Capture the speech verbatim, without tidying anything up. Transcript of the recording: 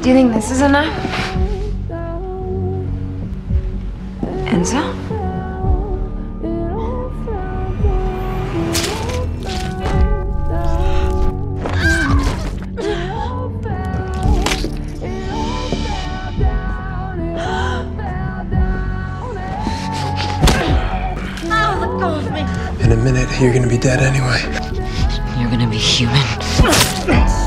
Do you think this is enough? Enzo? Oh, let go of me. In a minute, you're gonna be dead anyway. You're gonna be human.